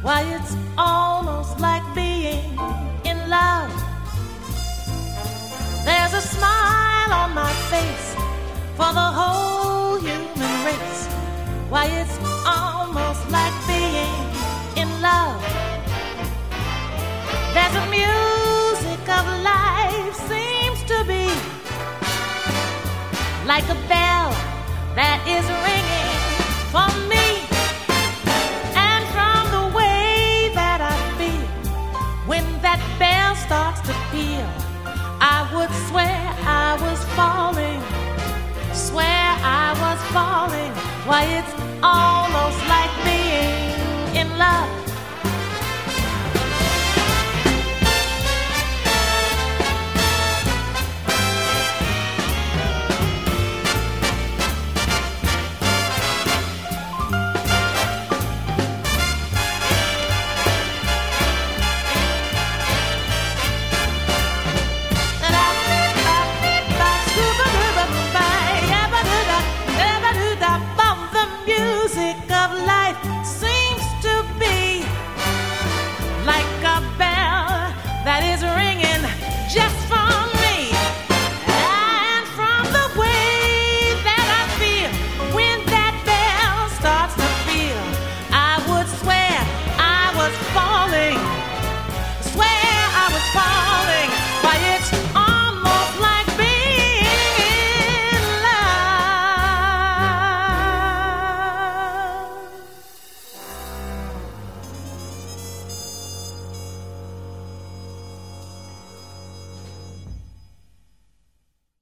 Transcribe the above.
Why, it's almost like being in love. There's a smile on my face for the whole human race. Why, it's almost like being in love. There's a music of life seems to be like a bell that is ringing for me. And from the way that I feel when that bell starts to peal, I would swear I was falling, swear I was falling. Why, it's almost like being in love.